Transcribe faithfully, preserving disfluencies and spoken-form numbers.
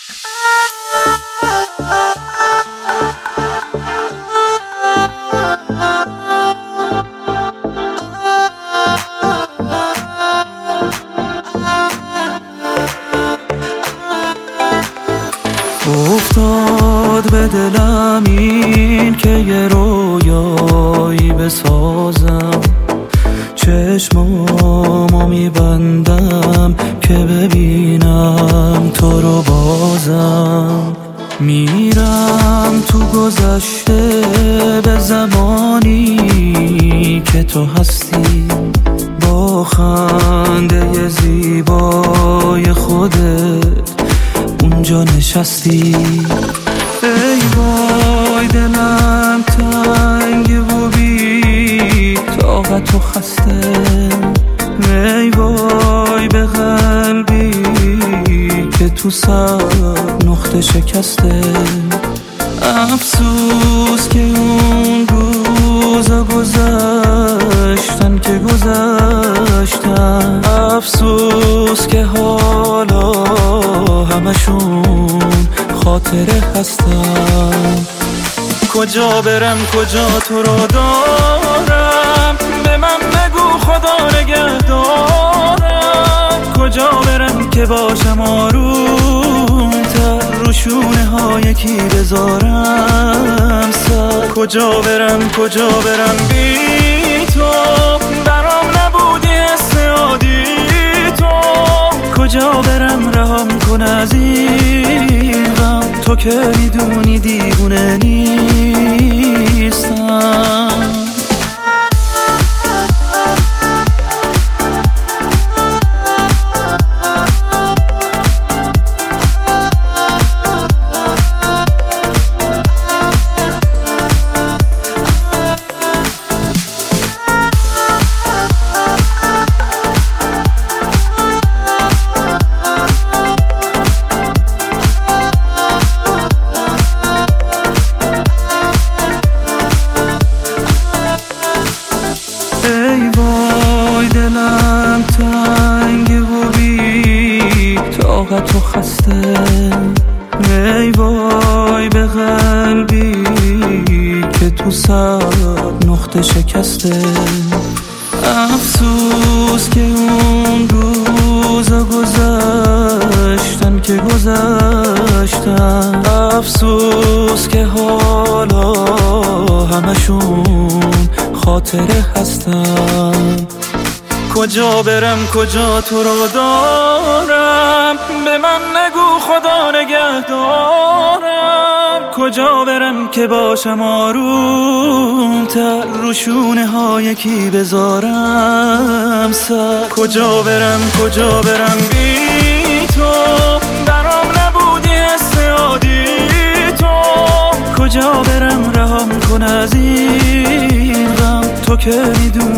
افتاد به دلم این که یه رویایی بسازم، چشمامو میبندم که ببینم تو رو بازم. میرم تو گذشته به زمانی که تو هستی، با خنده زیبای خودت اونجا نشستی. ای وای دلم تنگ و بی طاقت و خسته، ای وای به قلبی که تو سر نقطه شکسته. افسوس که اون روزا گذشتن که گذشتن، افسوس که حالا همشون خاطره هستن. کجا برم کجا تو رو دارم، به من بگو خدا نگهدارم. کجا برم که باشم آروم‌تر، رو شونه ها یکی بذارم سر. کجا برم کجا برم بی تو، برام نبودی حس عادی تو. کجا برم رهام کن از این غم، تو که میدونی دیوونه نیستم. ای وای دلم تنگ و بی طاقت و خسته، ای وای به قلبی که تو سر نقطه شکسته. افسوس که اون روزا گذشتن که گذشتن، افسوس که حالا همشون خاطره هستن. کجا برم کجا تو رو دارم، به من نگو خدا نگهدارم. کجا برم که باشم آروم‌تر، رو شونه ها یکی بذارم سر. کجا برم کجا برم بی تو، برام نبودی حس عادی تو. کجا برم رهام کن از این غم، تو که میدونی